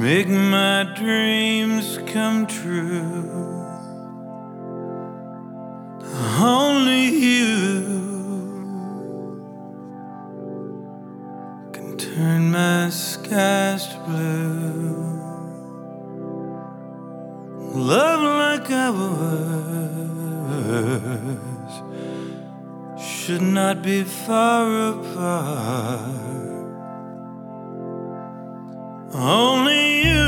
make my dreams come true. Only you can turn my skies to blue. Love like ours should not be far apart. Only you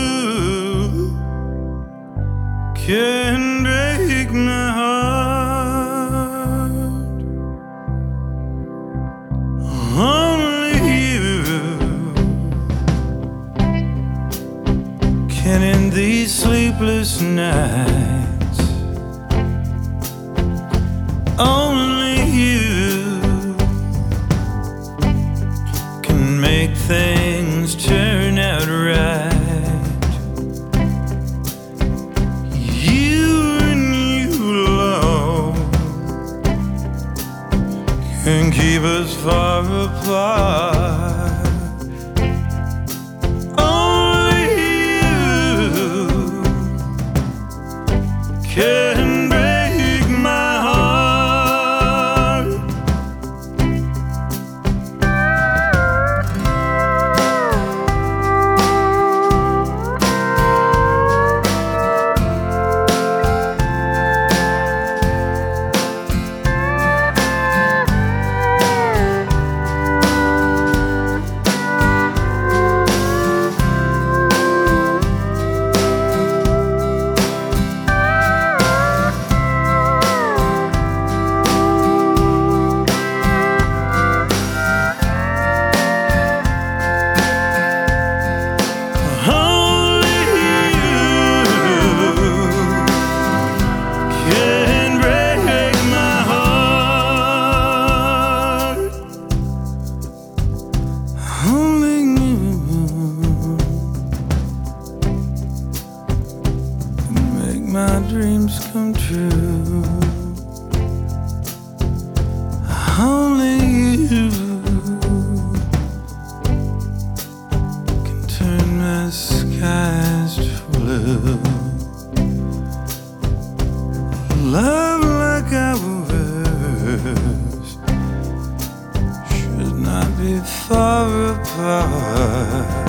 can break my heart. Only you can end these sleepless nights. Only you can make things turn out right. You and you alone can keep us far apart. Only you can break my heart. Only you can make my dreams come true. Only you can turn my skies to blue. Love like ours should not be far apart.